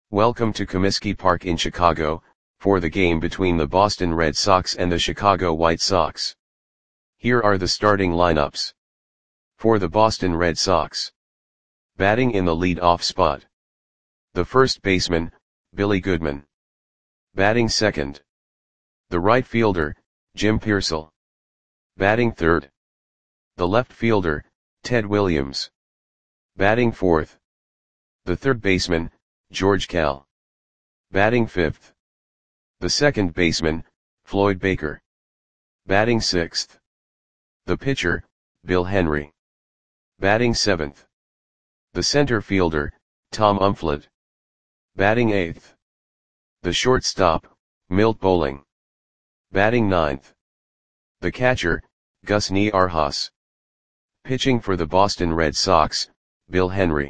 Welcome to Comiskey Park in Chicago, for the game between the Boston Red Sox and the Chicago White Sox. Here are the starting lineups. For the Boston Red Sox. Batting in the lead-off spot. The first baseman, Billy Goodman. Batting second. The right fielder, Jim Piersall. Batting third. The left fielder, Ted Williams. Batting fourth. The third baseman, George Kell. Batting fifth. The second baseman, Floyd Baker. Batting sixth. The pitcher, Bill Henry. Batting seventh. The center fielder, Tom Umflett. Batting eighth. The shortstop, Milt Bowling. Batting ninth. The catcher, Gus Niarhas. Pitching for the Boston Red Sox, Bill Henry.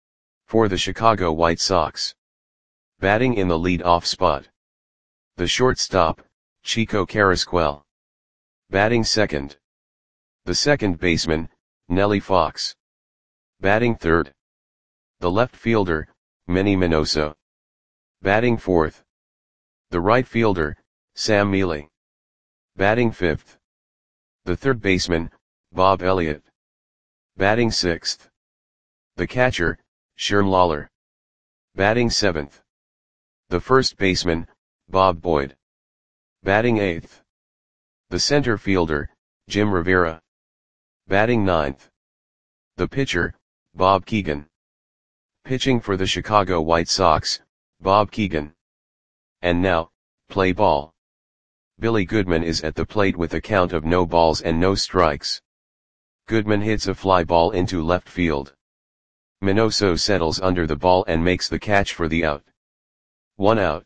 For the Chicago White Sox. Batting in the lead-off spot. The shortstop, Chico Carrasquel. Batting second. The second baseman, Nellie Fox. Batting third. The left fielder, Manny Minoso. Batting fourth. The right fielder, Sam Mele. Batting fifth. The third baseman, Bob Elliott. Batting sixth. The catcher, Sherm Lawler. Batting seventh. The first baseman, Bob Boyd. Batting eighth. The center fielder, Jim Rivera. Batting ninth. The pitcher, Bob Keegan. Pitching for the Chicago White Sox, Bob Keegan. And now, play ball. Billy Goodman is at the plate with a count of no balls and no strikes. Goodman hits a fly ball into left field. Minoso settles under the ball and makes the catch for the out. 1 out.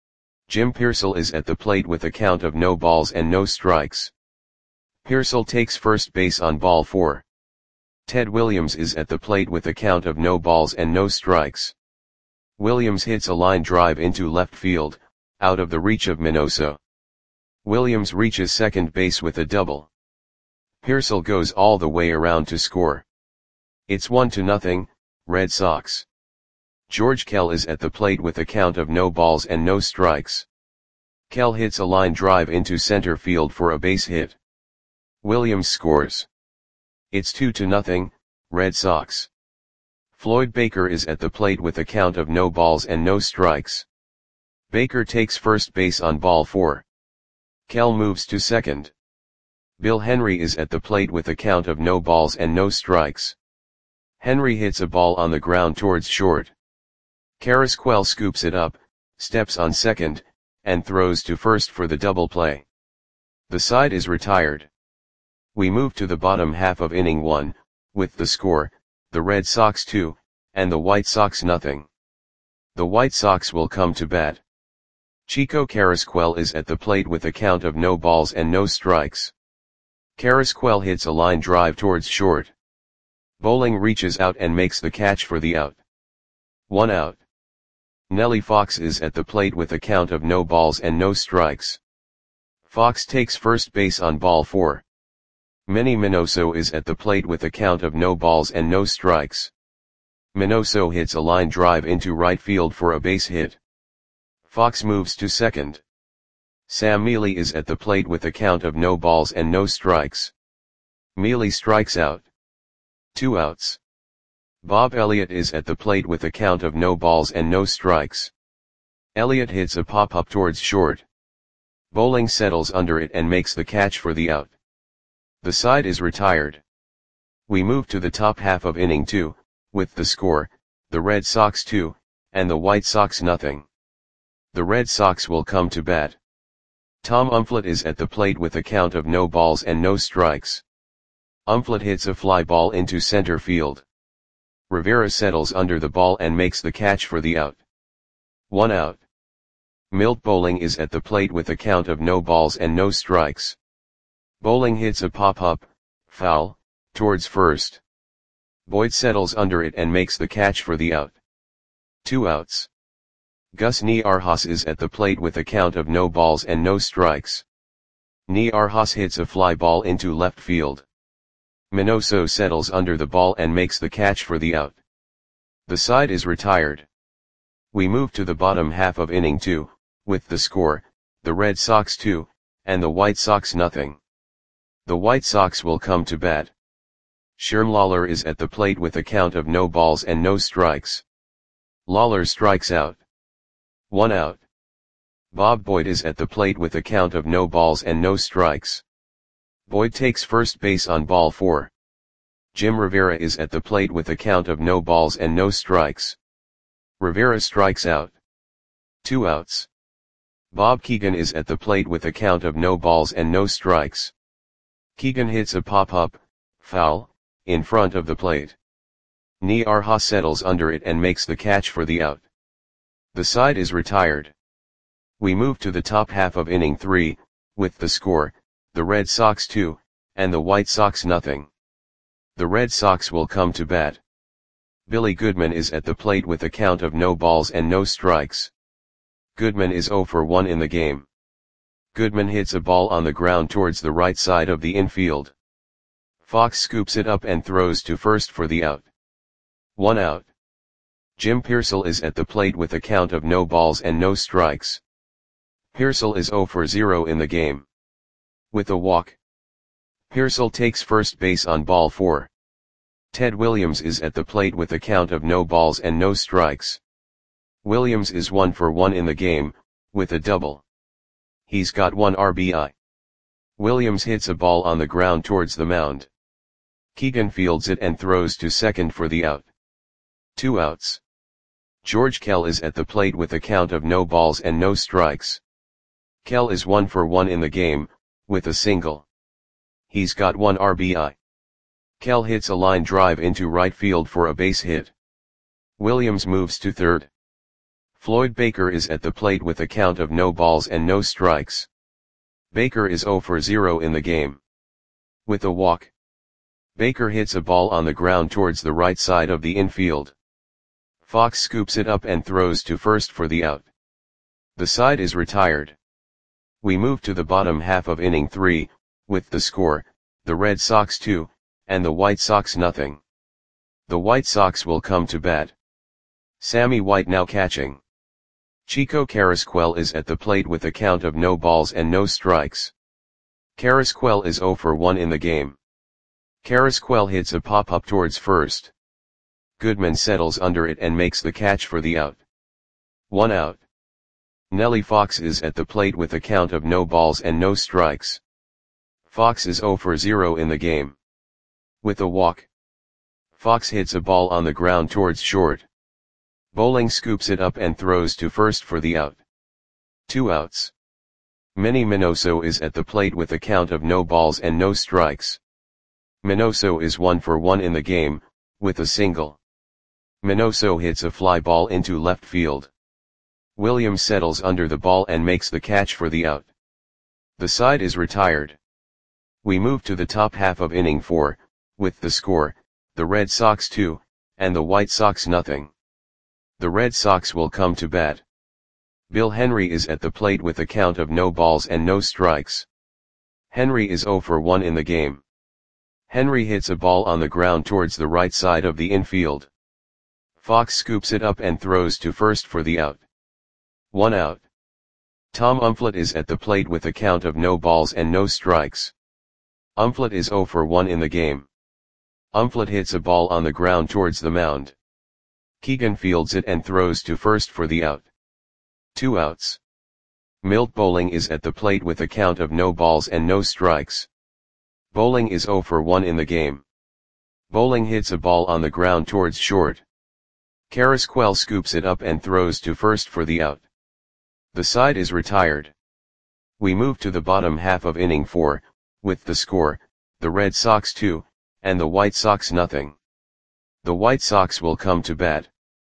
Jim Piersall is at the plate with a count of no balls and no strikes. Piersall takes first base on ball 4. Ted Williams is at the plate with a count of no balls and no strikes. Williams hits a line drive into left field, out of the reach of Minoso. Williams reaches second base with a double. Piersall goes all the way around to score. It's 1-0, Red Sox. George Kell is at the plate with a count of no balls and no strikes. Kell hits a line drive into center field for a base hit. Williams scores. It's 2-0, Red Sox. Floyd Baker is at the plate with a count of no balls and no strikes. Baker takes first base on ball 4. Kell moves to second. Bill Henry is at the plate with a count of no balls and no strikes. Henry hits a ball on the ground towards short. Carrasquel scoops it up, steps on second, and throws to first for the double play. The side is retired. We move to the bottom half of inning 1, with the score, the Red Sox 2, and the White Sox nothing. The White Sox will come to bat. Chico Carrasquel is at the plate with a count of no balls and no strikes. Carrasquel hits a line drive towards short. Bowling reaches out and makes the catch for the out. 1 out. Nellie Fox is at the plate with a count of no balls and no strikes. Fox takes first base on ball 4. Manny Minoso is at the plate with a count of no balls and no strikes. Minoso hits a line drive into right field for a base hit. Fox moves to second. Sam Mele is at the plate with a count of no balls and no strikes. Mele strikes out. 2 outs. Bob Elliott is at the plate with a count of no balls and no strikes. Elliott hits a pop-up towards short. Bowling settles under it and makes the catch for the out. The side is retired. We move to the top half of inning 2, with the score, the Red Sox 2, and the White Sox nothing. The Red Sox will come to bat. Tom Umflett is at the plate with a count of no balls and no strikes. Umflett hits a fly ball into center field. Rivera settles under the ball and makes the catch for the out. 1 out. Milt Bowling is at the plate with a count of no balls and no strikes. Bowling hits a pop-up, foul, towards first. Boyd settles under it and makes the catch for the out. 2 outs. Gus Niarhas is at the plate with a count of no balls and no strikes. Niarhas hits a fly ball into left field. Minoso settles under the ball and makes the catch for the out. The side is retired. We move to the bottom half of inning 2, with the score, the Red Sox 2, and the White Sox nothing. The White Sox will come to bat. Sherm Lawler is at the plate with a count of no balls and no strikes. Lawler strikes out. 1 out. Bob Boyd is at the plate with a count of no balls and no strikes. Boyd takes first base on ball 4. Jim Rivera is at the plate with a count of no balls and no strikes. Rivera strikes out. 2 outs. Bob Keegan is at the plate with a count of no balls and no strikes. Keegan hits a pop-up, foul, in front of the plate. Niarha settles under it and makes the catch for the out. The side is retired. We move to the top half of inning 3, with the score, the Red Sox 2, and the White Sox nothing. The Red Sox will come to bat. Billy Goodman is at the plate with a count of no balls and no strikes. Goodman is 0 for 1 in the game. Goodman hits a ball on the ground towards the right side of the infield. Fox scoops it up and throws to first for the out. 1 out. Jim Piersall is at the plate with a count of no balls and no strikes. Piersall is 0 for 0 in the game. With a walk. Piersall takes first base on ball 4. Ted Williams is at the plate with a count of no balls and no strikes. Williams is 1 for 1 in the game, with a double. He's got 1 RBI. Williams hits a ball on the ground towards the mound. Keegan fields it and throws to second for the out. 2 outs. George Kell is at the plate with a count of no balls and no strikes. Kell is 1 for 1 in the game, with a single. He's got 1 RBI. Kell hits a line drive into right field for a base hit. Williams moves to third. Floyd Baker is at the plate with a count of no balls and no strikes. Baker is 0 for 0 in the game. With a walk. Baker hits a ball on the ground towards the right side of the infield. Fox scoops it up and throws to first for the out. The side is retired. We move to the bottom half of inning 3, with the score, the Red Sox 2, and the White Sox nothing. The White Sox will come to bat. Sammy White now catching. Chico Carrasquel is at the plate with a count of no balls and no strikes. Carrasquel is 0 for 1 in the game. Carrasquel hits a pop-up towards first. Goodman settles under it and makes the catch for the out. 1 out. Nellie Fox is at the plate with a count of no balls and no strikes. Fox is 0 for 0 in the game. With a walk. Fox hits a ball on the ground towards short. Bowling scoops it up and throws to first for the out. 2 outs. Manny Minoso is at the plate with a count of no balls and no strikes. Minoso is 1 for 1 in the game, with a single. Minoso hits a fly ball into left field. Williams settles under the ball and makes the catch for the out. The side is retired. We move to the top half of inning 4, with the score, the Red Sox 2, and the White Sox nothing. The Red Sox will come to bat. Bill Henry is at the plate with a count of no balls and no strikes. Henry is 0 for 1 in the game. Henry hits a ball on the ground towards the right side of the infield. Fox scoops it up and throws to first for the out. 1 out. Tom Umflett is at the plate with a count of no balls and no strikes. Umflett is 0 for 1 in the game. Umflett hits a ball on the ground towards the mound. Keegan fields it and throws to first for the out. 2 outs. Milt Bowling is at the plate with a count of no balls and no strikes. Bowling is 0 for 1 in the game. Bowling hits a ball on the ground towards short. Carrasquel scoops it up and throws to first for the out. The side is retired. We move to the bottom half of inning 4, with the score, the Red Sox 2, and the White Sox nothing. The White Sox will come to bat.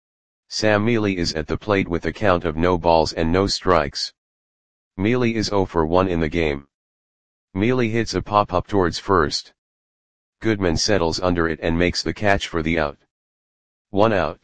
Sam Mealy is at the plate with a count of no balls and no strikes. Mealy is 0 for 1 in the game. Mealy hits a pop-up towards first. Goodman settles under it and makes the catch for the out. 1 out.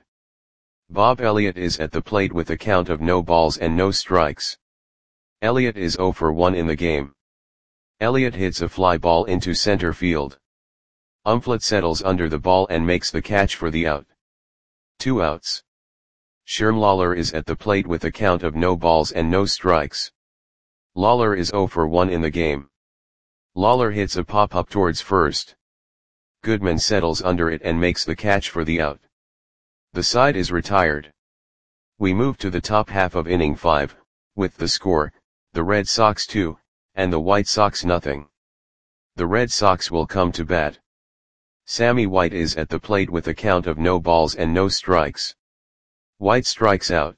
Bob Elliott is at the plate with a count of no balls and no strikes. Elliott is 0 for 1 in the game. Elliott hits a fly ball into center field. Umflett settles under the ball and makes the catch for the out. 2 outs. Sherm Lawler is at the plate with a count of no balls and no strikes. Lawler is 0 for 1 in the game. Lawler hits a pop-up towards first. Goodman settles under it and makes the catch for the out. The side is retired. We move to the top half of inning 5, with the score, the Red Sox 2, and the White Sox nothing. The Red Sox will come to bat. Sammy White is at the plate with a count of no balls and no strikes. White strikes out.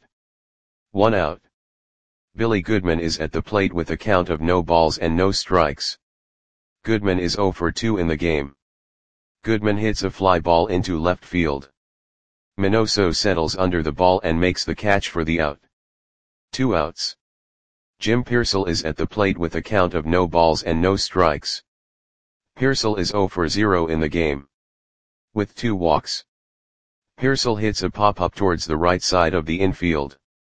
1 out. Billy Goodman is at the plate with a count of no balls and no strikes. Goodman is 0 for 2 in the game. Goodman hits a fly ball into left field. Minoso settles under the ball and makes the catch for the out. 2 outs. Jim Piersall is at the plate with a count of no balls and no strikes. Piersall is 0 for 0 in the game. With 2 walks. Piersall hits a pop-up towards the right side of the infield.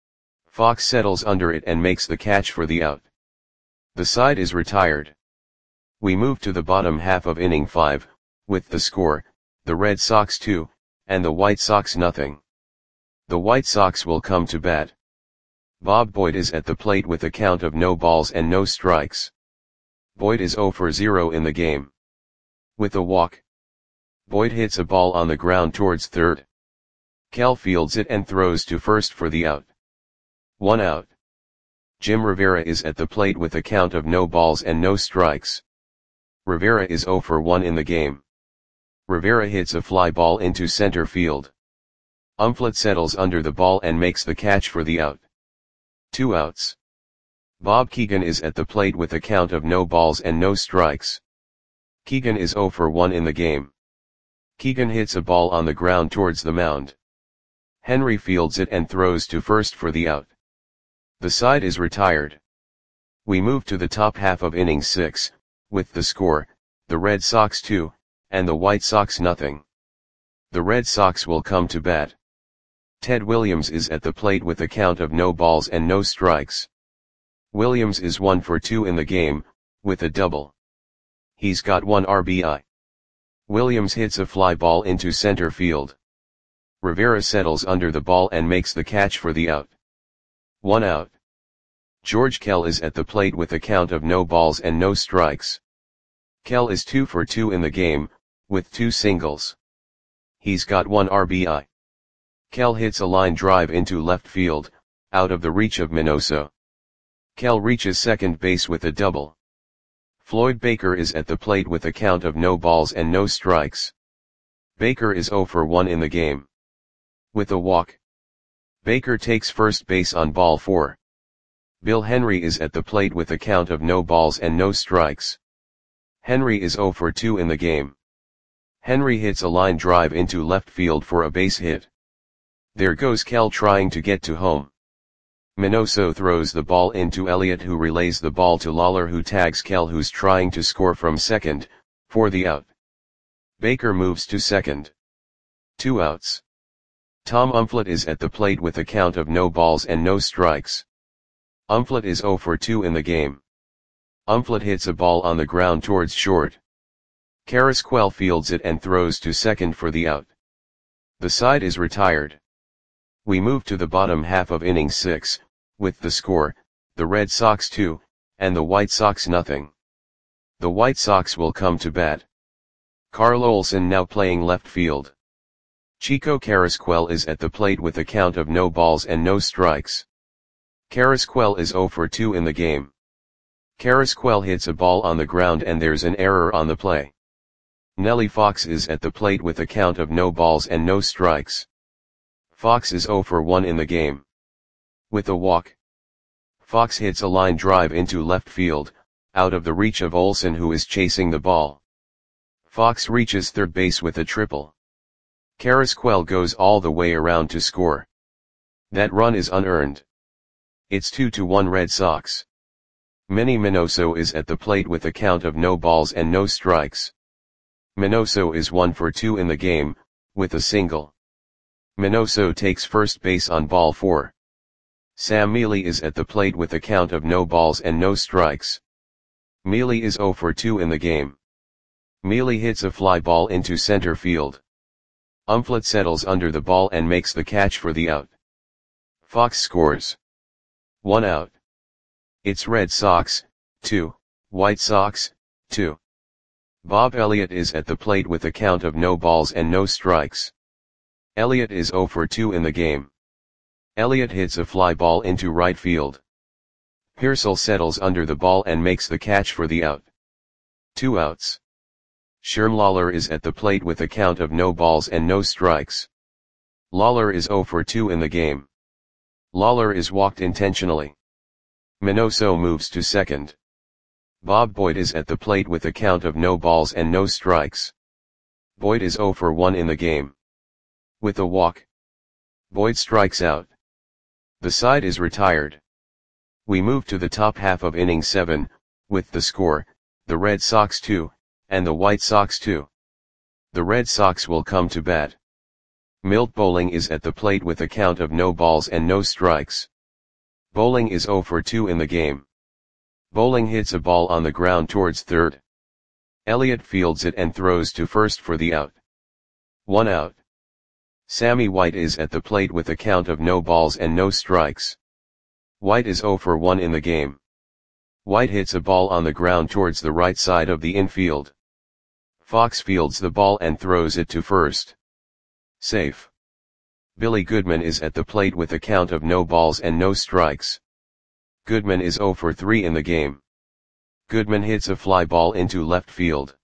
Fox settles under it and makes the catch for the out. The side is retired. We move to the bottom half of inning 5, with the score, the Red Sox 2, and the White Sox nothing. The White Sox will come to bat. Bob Boyd is at the plate with a count of no balls and no strikes. Boyd is 0 for 0 in the game. With a walk. Boyd hits a ball on the ground towards third. Kell fields it and throws to first for the out. 1 out. Jim Rivera is at the plate with a count of no balls and no strikes. Rivera is 0 for 1 in the game. Rivera hits a fly ball into center field. Umflett settles under the ball and makes the catch for the out. 2 outs. Bob Keegan is at the plate with a count of no balls and no strikes. Keegan is 0 for 1 in the game. Keegan hits a ball on the ground towards the mound. Henry fields it and throws to first for the out. The side is retired. We move to the top half of inning 6, with the score, the Red Sox 2, and the White Sox nothing. The Red Sox will come to bat. Ted Williams is at the plate with a count of no balls and no strikes. Williams is 1 for 2 in the game, with a double. He's got 1 RBI. Williams hits a fly ball into center field. Rivera settles under the ball and makes the catch for the out. 1 out. George Kell is at the plate with a count of no balls and no strikes. Kell is 2 for 2 in the game, with 2 singles. He's got 1 RBI. Kell hits a line drive into left field, out of the reach of Minoso. Kell reaches second base with a double. Floyd Baker is at the plate with a count of no balls and no strikes. Baker is 0 for 1 in the game. With a walk. Baker takes first base on ball 4. Bill Henry is at the plate with a count of no balls and no strikes. Henry is 0 for 2 in the game. Henry hits a line drive into left field for a base hit. There goes Kell trying to get to home. Minoso throws the ball into Elliott, who relays the ball to Lawler, who tags Kell, who's trying to score from second, for the out. Baker moves to second. 2 outs. Tom Umflett is at the plate with a count of no balls and no strikes. Umflett is 0 for 2 in the game. Umflett hits a ball on the ground towards short. Carrasquel fields it and throws to second for the out. The side is retired. We move to the bottom half of inning 6, with the score, the Red Sox 2, and the White Sox nothing. The White Sox will come to bat. Carl Olson now playing left field. Chico Carrasquel is at the plate with a count of no balls and no strikes. Carrasquel is 0 for 2 in the game. Carrasquel hits a ball on the ground and there's an error on the play. Nellie Fox is at the plate with a count of no balls and no strikes. Fox is 0 for 1 in the game. With a walk. Fox hits a line drive into left field, out of the reach of Olson, who is chasing the ball. Fox reaches third base with a triple. Carrasquel goes all the way around to score. That run is unearned. It's 2-1 Red Sox. Manny Minoso is at the plate with a count of no balls and no strikes. Minoso is 1 for 2 in the game, with a single. Minoso takes first base on ball 4. Sam Mealy is at the plate with a count of no balls and no strikes. Mealy is 0 for 2 in the game. Mealy hits a fly ball into center field. Umflett settles under the ball and makes the catch for the out. Fox scores. 1 out. It's Red Sox, 2, White Sox, 2. Bob Elliott is at the plate with a count of no balls and no strikes. Elliott is 0 for 2 in the game. Elliott hits a fly ball into right field. Pearsall settles under the ball and makes the catch for the out. 2 outs. Sherm Lawler is at the plate with a count of no balls and no strikes. Lawler is 0 for 2 in the game. Lawler is walked intentionally. Minoso moves to second. Bob Boyd is at the plate with a count of no balls and no strikes. Boyd is 0 for 1 in the game. With a walk, Boyd strikes out. The side is retired. We move to the top half of inning 7, with the score, the Red Sox 2, and the White Sox 2. The Red Sox will come to bat. Milt Bowling is at the plate with a count of no balls and no strikes. Bowling is 0 for 2 in the game. Bowling hits a ball on the ground towards third. Elliott fields it and throws to first for the out. 1 out. Sammy White is at the plate with a count of no balls and no strikes. White is 0 for 1 in the game. White hits a ball on the ground towards the right side of the infield. Fox fields the ball and throws it to first. Safe. Billy Goodman is at the plate with a count of no balls and no strikes. Goodman is 0 for 3 in the game. Goodman hits a fly ball into left field.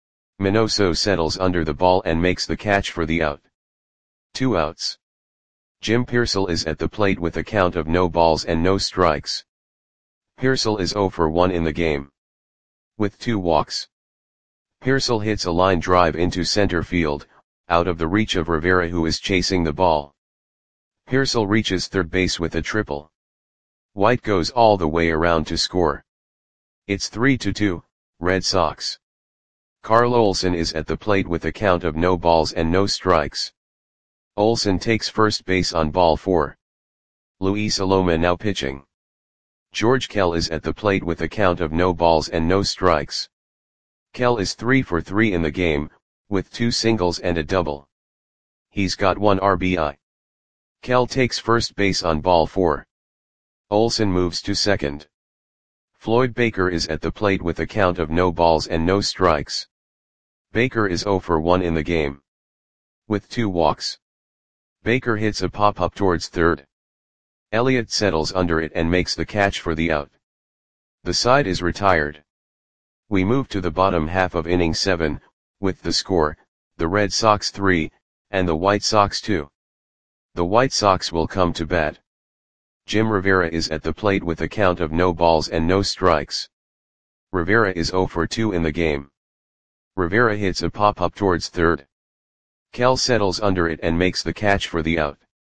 Minoso settles under the ball and makes the catch for the out. 2 outs. Jim Pearsall is at the plate with a count of no balls and no strikes. Pearsall is 0 for 1 in the game. With 2 walks. Pearsall hits a line drive into center field, out of the reach of Rivera, who is chasing the ball. Pearsall reaches third base with a triple. White goes all the way around to score. It's 3-2, Red Sox. Carl Olson is at the plate with a count of no balls and no strikes. Olson takes first base on ball 4. Luis Aloma now pitching. George Kell is at the plate with a count of no balls and no strikes. Kell is 3 for 3 in the game, with 2 singles and a double. He's got 1 RBI. Kell takes first base on ball 4. Olson moves to second. Floyd Baker is at the plate with a count of no balls and no strikes. Baker is 0 for 1 in the game. With 2 walks. Baker hits a pop-up towards third. Elliott settles under it and makes the catch for the out. The side is retired. We move to the bottom half of inning 7, with the score, the Red Sox 3, and the White Sox 2. The White Sox will come to bat. Jim Rivera is at the plate with a count of no balls and no strikes. Rivera is 0 for 2 in the game. Rivera hits a pop-up towards third. Kell settles under it and makes the catch for the out.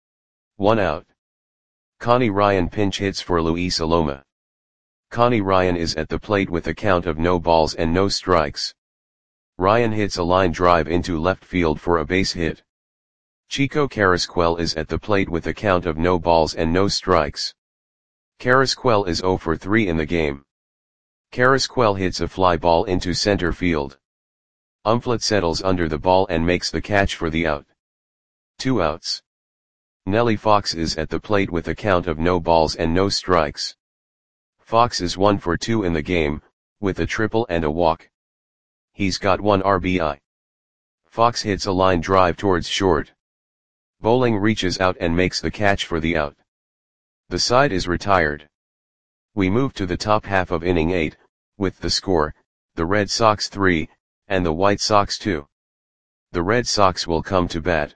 1 out. Connie Ryan pinch hits for Luis Aloma. Connie Ryan is at the plate with a count of no balls and no strikes. Ryan hits a line drive into left field for a base hit. Chico Carrasquel is at the plate with a count of no balls and no strikes. Carrasquel is 0 for 3 in the game. Carrasquel hits a fly ball into center field. Umflett settles under the ball and makes the catch for the out. 2 outs. Nellie Fox is at the plate with a count of no balls and no strikes. Fox is 1 for 2 in the game, with a triple and a walk. He's got 1 RBI. Fox hits a line drive towards short. Bowling reaches out and makes the catch for the out. The side is retired. We move to the top half of inning 8, with the score, the Red Sox 3, and the White Sox 2. The Red Sox will come to bat.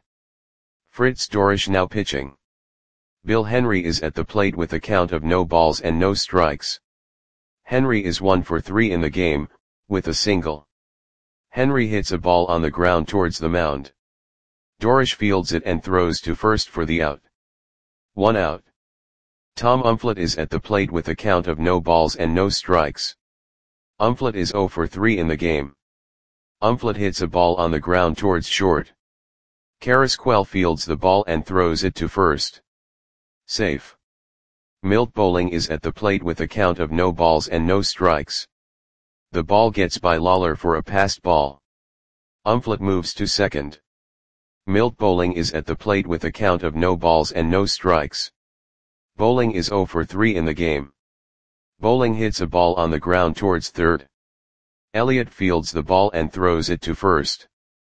Fritz Dorisch now pitching. Bill Henry is at the plate with a count of no balls and no strikes. Henry is 1 for 3 in the game, with a single. Henry hits a ball on the ground towards the mound. Dorisch fields it and throws to first for the out. 1 out. Tom Umflett is at the plate with a count of no balls and no strikes. Umflett is 0 for 3 in the game. Umflett hits a ball on the ground towards short. Carrasquel fields the ball and throws it to first. Safe. Milt Bowling is at the plate with a count of no balls and no strikes. The ball gets by Lawler for a passed ball. Umflett moves to second. Milt Bowling is at the plate with a count of no balls and no strikes. Bowling is 0 for 3 in the game. Bowling hits a ball on the ground towards third. Elliott fields the ball and throws it to first.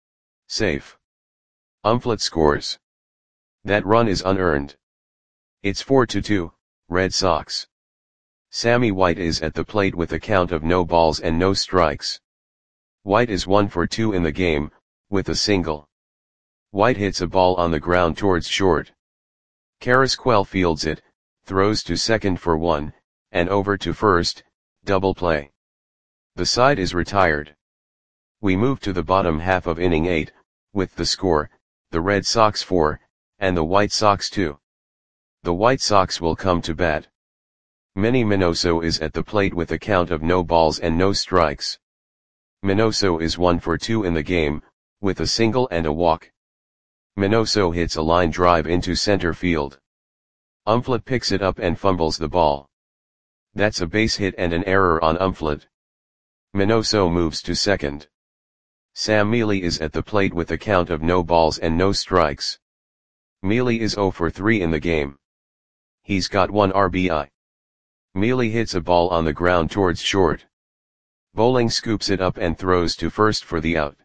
Safe. Umflett scores. That run is unearned. It's 4-2, Red Sox. Sammy White is at the plate with a count of no balls and no strikes. White is 1 for 2 in the game, with a single. White hits a ball on the ground towards short. Carrasquel fields it, throws to second for 1, and over to first, double play. The side is retired. We move to the bottom half of inning 8, with the score, the Red Sox 4, and the White Sox 2. The White Sox will come to bat. Manny Minoso is at the plate with a count of no balls and no strikes. Minoso is 1 for 2 in the game, with a single and a walk. Minoso hits a line drive into center field. Umflett picks it up and fumbles the ball. That's a base hit and an error on Umflett. Minoso moves to second. Sam Mealy is at the plate with a count of no balls and no strikes. Mealy is 0 for 3 in the game. He's got 1 RBI. Mealy hits a ball on the ground towards short. Bowling scoops it up and throws to first for the out.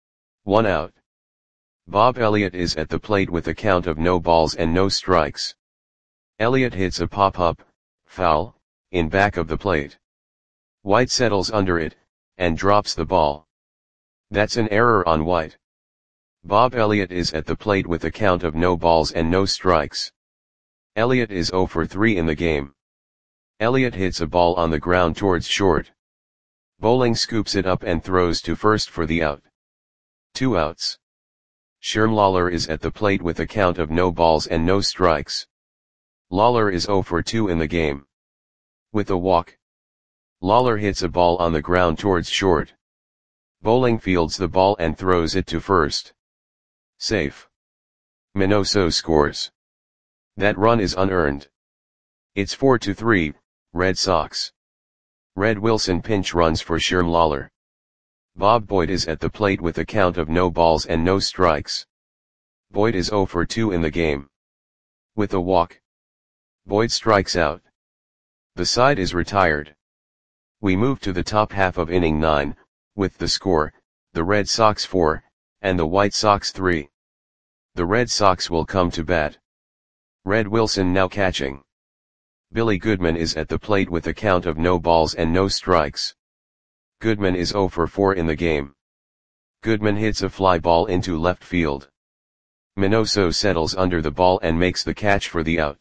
1 out. Bob Elliott is at the plate with a count of no balls and no strikes. Elliott hits a pop-up, foul, in back of the plate. White settles under it, and drops the ball. That's an error on White. Bob Elliott is at the plate with a count of no balls and no strikes. Elliott is 0 for 3 in the game. Elliott hits a ball on the ground towards short. Bowling scoops it up and throws to first for the out. 2 outs. Sherm Lawler is at the plate with a count of no balls and no strikes. Lawler is 0 for 2 in the game. With a walk. Lawler hits a ball on the ground towards short. Bowling fields the ball and throws it to first. Safe. Minoso scores. That run is unearned. It's 4-3, Red Sox. Red Wilson pinch runs for Sherm Lawler. Bob Boyd is at the plate with a count of no balls and no strikes. Boyd is 0 for 2 in the game. With a walk. Boyd strikes out. The side is retired. We move to the top half of inning 9, with the score, the Red Sox 4, and the White Sox 3. The Red Sox will come to bat. Red Wilson now catching. Billy Goodman is at the plate with a count of no balls and no strikes. Goodman is 0 for 4 in the game. Goodman hits a fly ball into left field. Minoso settles under the ball and makes the catch for the out.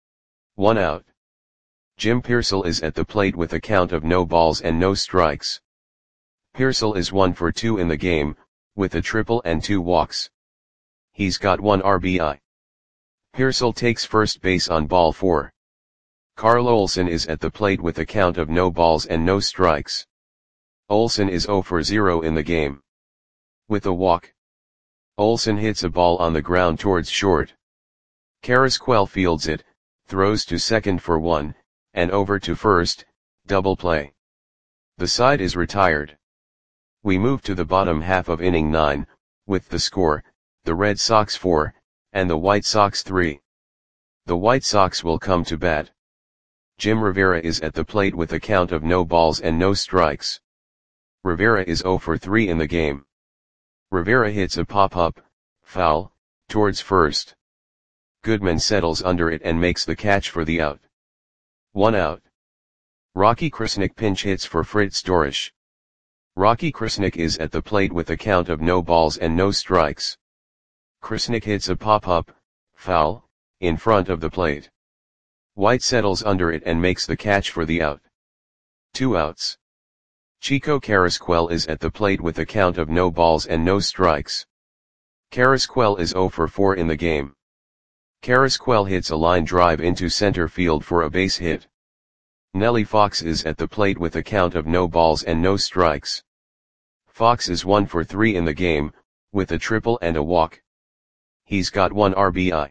1 out. Jim Pearsall is at the plate with a count of no balls and no strikes. Pearsall is 1 for 2 in the game, with a triple and 2 walks. He's got 1 RBI. Pearsall takes first base on ball 4. Carl Olson is at the plate with a count of no balls and no strikes. Olson is 0 for 0 in the game. With a walk. Olson hits a ball on the ground towards short. Carrasquel fields it, throws to second for 1, and over to first, double play. The side is retired. We move to the bottom half of inning 9, with the score, the Red Sox 4, and the White Sox 3. The White Sox will come to bat. Jim Rivera is at the plate with a count of no balls and no strikes. Rivera is 0 for 3 in the game. Rivera hits a pop-up, foul, towards first. Goodman settles under it and makes the catch for the out. 1 out. Rocky Krasnick pinch hits for Fritz Dorisch. Rocky Krasnick is at the plate with a count of no balls and no strikes. Krasnick hits a pop-up, foul, in front of the plate. White settles under it and makes the catch for the out. 2 outs. Chico Carrasquel is at the plate with a count of no balls and no strikes. Carrasquel is 0 for 4 in the game. Carrasquel hits a line drive into center field for a base hit. Nellie Fox is at the plate with a count of no balls and no strikes. Fox is 1 for 3 in the game, with a triple and a walk. He's got 1 RBI.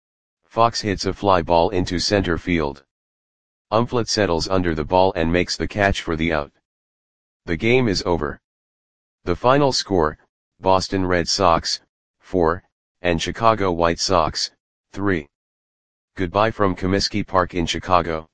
Fox hits a fly ball into center field. Umflett settles under the ball and makes the catch for the out. The game is over. The final score, Boston Red Sox, 4, and Chicago White Sox, 3. Goodbye from Comiskey Park in Chicago.